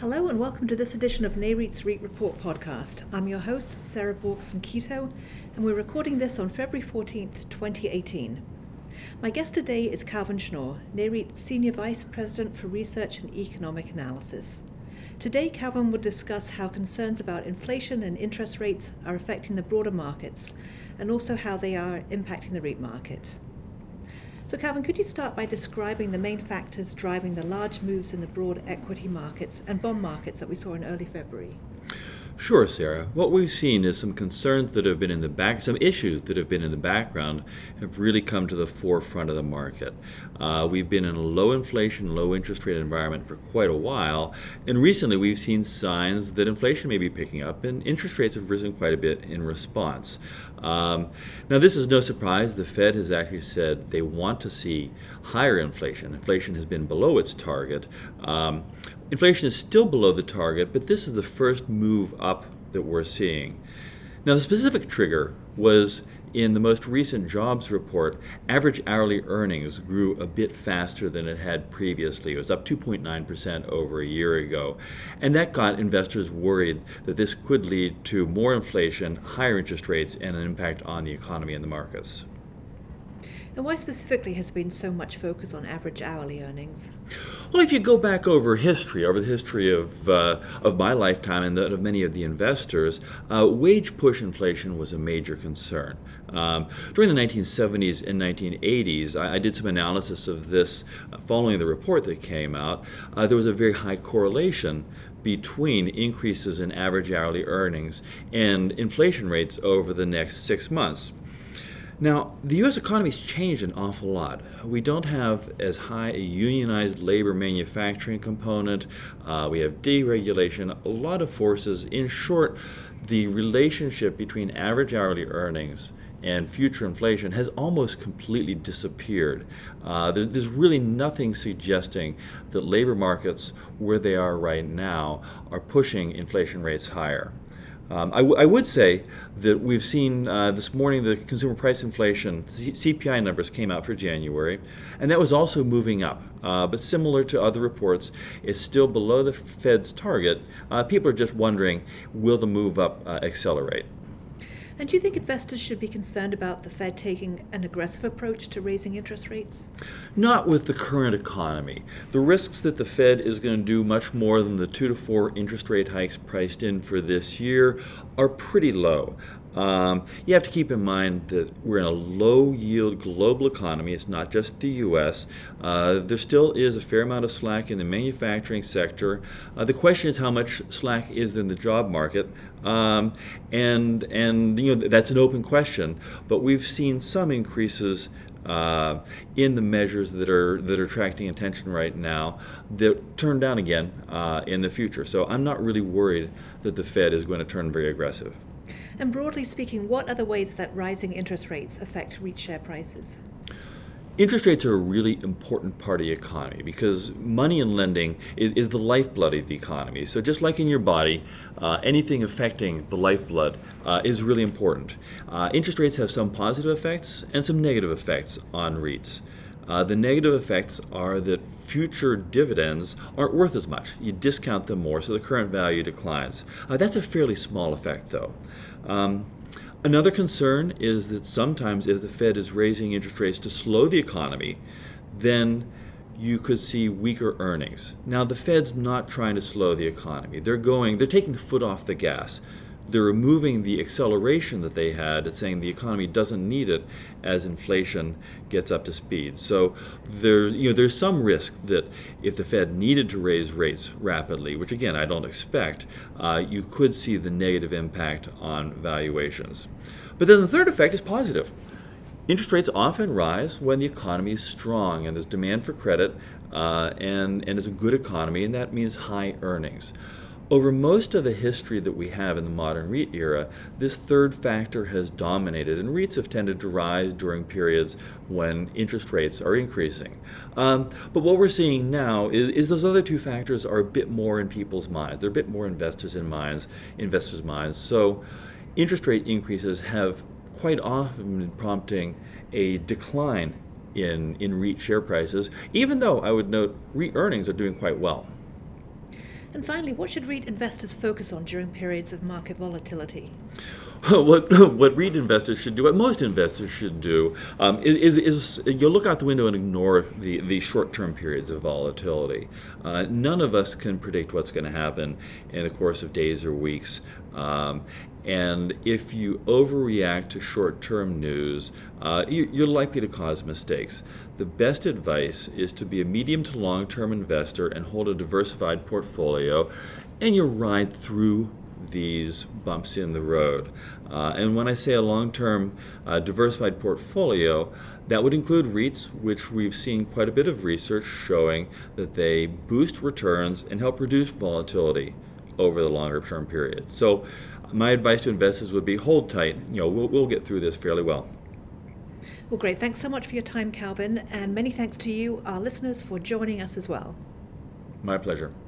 Hello and welcome to this edition of NAREIT's REIT Report podcast. I'm your host, Sarah Borkson-Keto, and we're recording this on February 14th, 2018. My guest today is Calvin Schnorr, NAREIT's Senior Vice President for Research and Economic Analysis. Today, Calvin will discuss how concerns about inflation and interest rates are affecting the broader markets, and also how they are impacting the REIT market. So Calvin, could you start by describing the main factors driving the large moves in the broad equity markets and bond markets that we saw in early February? Sure, Sarah. What we've seen is some concerns that have been in the back, some issues that have been in the background have really come to the forefront of the market. We've been in a low inflation, low interest rate environment for quite a while, and recently we've seen signs that inflation may be picking up and interest rates have risen quite a bit in response. Now, this is no surprise. The Fed has actually said they want to see higher inflation. Inflation has been below its target. Inflation is still below the target, but this is the first move up that we're seeing. Now, the specific trigger was in the most recent jobs report. Average hourly earnings grew a bit faster than it had previously. It was up 2.9% over a year ago. And that got investors worried that this could lead to more inflation, higher interest rates, and an impact on the economy and the markets. And why specifically has there been so much focus on average hourly earnings? Well, if you go back over the history of my lifetime and that of many of the investors, wage push inflation was a major concern. During the 1970s and 1980s, I did some analysis of this following the report that came out. There was a very high correlation between increases in average hourly earnings and inflation rates over the next 6 months. Now, the U.S. economy's changed an awful lot. We don't have as high a unionized labor manufacturing component. We have deregulation, a lot of forces. In short, the relationship between average hourly earnings and future inflation has almost completely disappeared. There's really nothing suggesting that labor markets, where they are right now, are pushing inflation rates higher. I would say that we've seen this morning the consumer price inflation, CPI numbers came out for January, and that was also moving up. But similar to other reports, it's still below the Fed's target. People are just wondering, will the move up accelerate? And do you think investors should be concerned about the Fed taking an aggressive approach to raising interest rates? Not with the current economy. The risks that the Fed is going to do much more than the 2 to 4 interest rate hikes priced in for this year are pretty low. You have to keep in mind that we're in a low-yield global economy. It's not just the U.S. There still is a fair amount of slack in the manufacturing sector. The question is how much slack is there in the job market, and that's an open question. But we've seen some increases in the measures that are attracting attention right now that turn down again in the future. So I'm not really worried that the Fed is going to turn very aggressive. And broadly speaking, what are the ways that rising interest rates affect REIT share prices? Interest rates are a really important part of the economy because money and lending is the lifeblood of the economy. So just like in your body, anything affecting the lifeblood is really important. Interest rates have some positive effects and some negative effects on REITs. The negative effects are that future dividends aren't worth as much. You discount them more, so the current value declines. That's a fairly small effect, though. Another concern is that sometimes if the Fed is raising interest rates to slow the economy, then you could see weaker earnings. Now, the Fed's not trying to slow the economy. They're taking the foot off the gas. They're removing the acceleration that they had at saying the economy doesn't need it as inflation gets up to speed. So there's some risk that if the Fed needed to raise rates rapidly, which again I don't expect, you could see the negative impact on valuations. But then the third effect is positive. Interest rates often rise when the economy is strong and there's demand for credit and it's a good economy, and that means high earnings. Over most of the history that we have in the modern REIT era, this third factor has dominated, and REITs have tended to rise during periods when interest rates are increasing. But what we're seeing now is those other two factors are a bit more in people's minds. They're a bit more investors' minds. So interest rate increases have quite often been prompting a decline in REIT share prices, even though I would note REIT earnings are doing quite well. And finally, what should REIT investors focus on during periods of market volatility? What REIT investors should do, what most investors should do, is you look out the window and ignore the short-term periods of volatility. None of us can predict what's going to happen in the course of days or weeks. And if you overreact to short-term news, you're likely to cause mistakes. The best advice is to be a medium to long-term investor and hold a diversified portfolio, and you ride through these bumps in the road. And when I say a long-term diversified portfolio, that would include REITs, which we've seen quite a bit of research showing that they boost returns and help reduce volatility over the longer term period. So my advice to investors would be hold tight. We'll get through this fairly well. Well, great. Thanks so much for your time, Calvin, and many thanks to you, our listeners, for joining us as well. My pleasure.